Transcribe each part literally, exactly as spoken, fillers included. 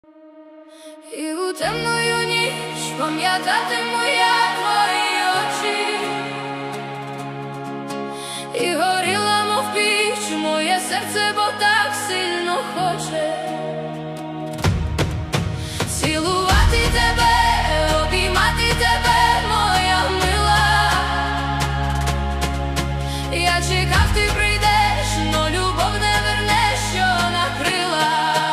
І у темну ніч пам'ятатиму я твої очі, і горіла, мов піч, моє серце, бо так сильно хоче цілувати тебе, обіймати тебе, моя мила. Я чекав, ти прийдеш, но любов не вернеш, що накрила.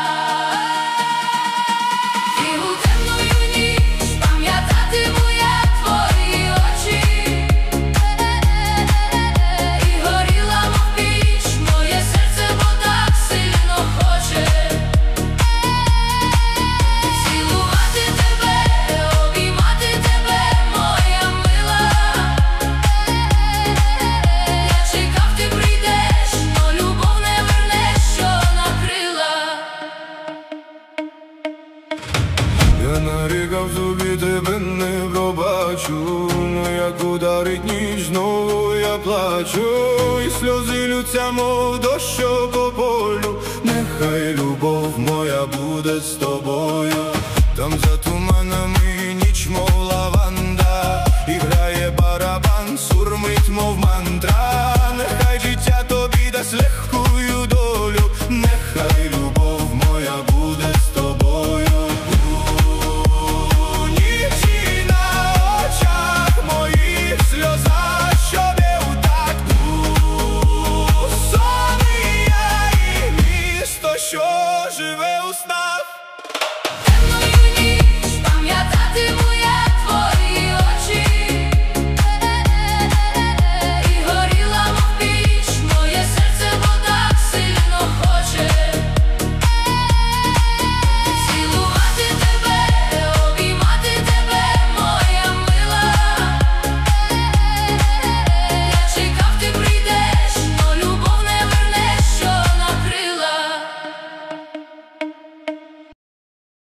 Я нарікав собі, тебе не пробачу, но як ударить ніч, знову я плачу, і сльози лються, мов дощ по полю. Нехай любов моя буде з тобою. Там за туманами ніч, мов лаванда, і грає барабан, сурмить, мов